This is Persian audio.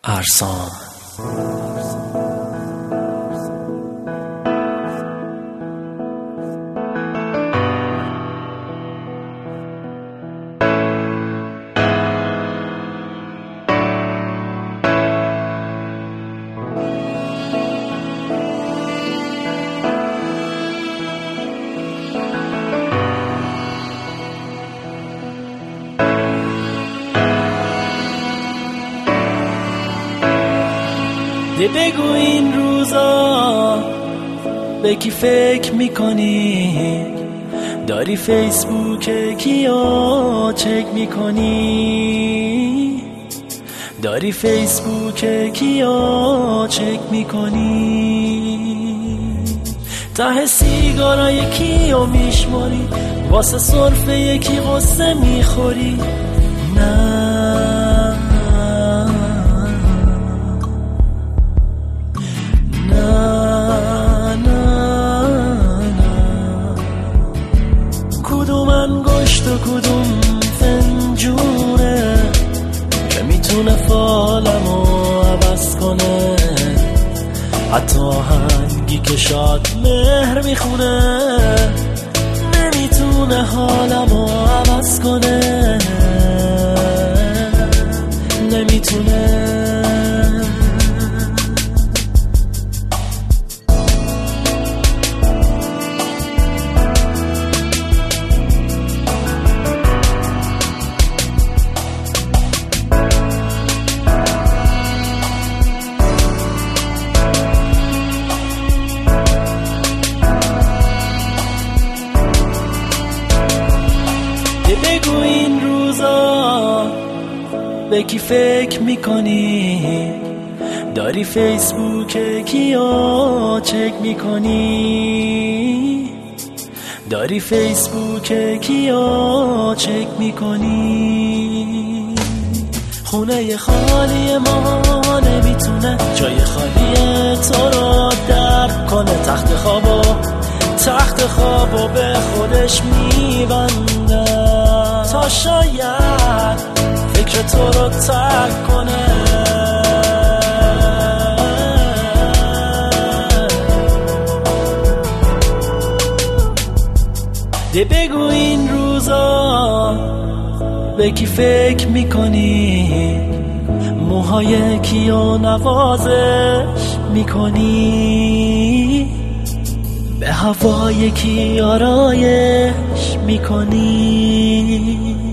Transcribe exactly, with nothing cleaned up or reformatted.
ارسان. ده بگو این روزا به کی فکر میکنی؟ داری فیسبوک کیا چک میکنی؟ داری فیسبوک کیا چک میکنی؟ ته سیگارا یکیو میشماری، واسه سرفه یکی قصه میخوری. نه و کدوم فنجونه که میتونه فالمو عوض کنه، حتی هنگی که شاد مهر میخونه نمیتونه حالمو عوض کنه، نمیتونه. بگو این روزا به کی فکر میکنی؟ داری فیسبوک کیا چک میکنی؟ داری فیسبوک کیا چک میکنی؟ خونه خالی ما نمیتونه جای خالی تو رو درک کنه، تخت خوابو تخت خوابو به خودش میبنده تا شاید فکر تو رو ترک کنه. ده بگو این روزا به کی فکر میکنی؟ موهای کیو نوازش میکنی؟ به هوای کی آرایش میکنی؟